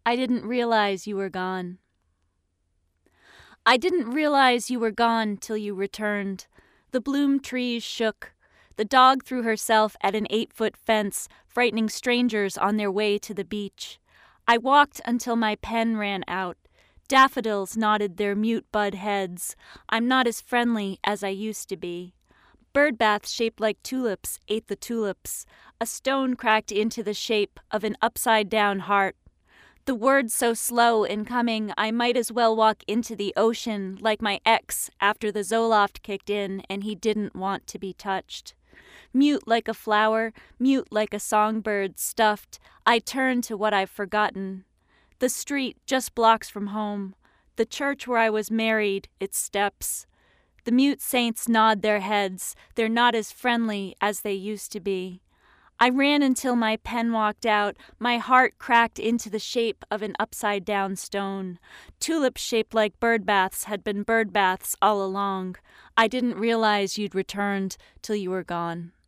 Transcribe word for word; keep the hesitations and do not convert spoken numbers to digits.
I didn't realize you were gone. I didn't realize you were gone till you returned. The bloom trees shook. The dog threw herself at an eight-foot fence, frightening strangers on their way to the beach. I walked until my pen ran out. Daffodils nodded their mute bud heads. I'm not as friendly as I used to be. Bird baths shaped like tulips ate the tulips. A stone cracked into the shape of an upside-down heart. The words so slow in coming, I might as well walk into the ocean like my ex after the Zoloft kicked in and he didn't want to be touched. Mute like a flower, mute like a songbird stuffed, I turn to what I've forgotten. The street just blocks from home. The church where I was married, its steps. The mute saints nod their heads. They're not as friendly as they used to be. I ran until my pen walked out. My heart cracked into the shape of an upside-down stone. Tulips shaped like bird baths had been bird baths all along. I didn't realize you'd returned till you were gone.